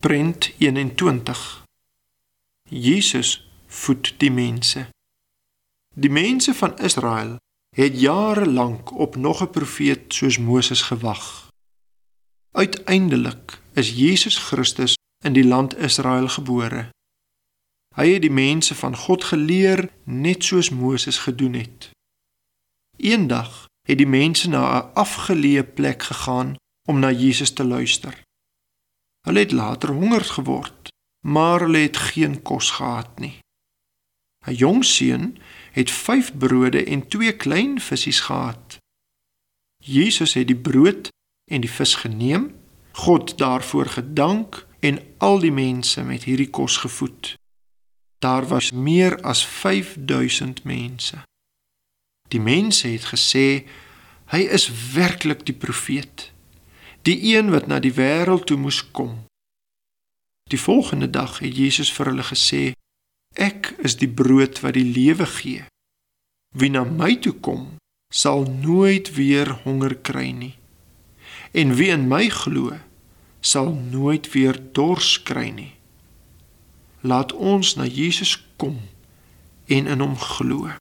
Prent 21. Jesus voed die mense. Die mense van Israel het jare lank op nog 'n profeet soos Moses gewag. Uiteindelik is Jesus Christus in die land Israel gebore. Hy het die mense van God geleer net soos Moses gedoen het. Eendag het die mense na 'n afgeleë plek gegaan om na Jesus te luister. Hulle het later honger geword, maar hulle het geen kos gehad nie. 'n Jong seun het 5 brode en 2 klein visse gehad. Jesus het die brood en die vis geneem, God daarvoor gedank en al die mense met hierdie kos gevoed. Daar was meer as 5000 mense. Die mense het gesê, hy is werklik die profeet, die een wat na die wêreld toe moes kom. Die volgende dag het Jesus vir hulle gesê, ek is die brood wat die lewe gee. Wie na my toe kom, sal nooit weer honger kry nie. En wie in my glo, sal nooit weer dors kry nie. Laat ons na Jesus kom en in hom glo.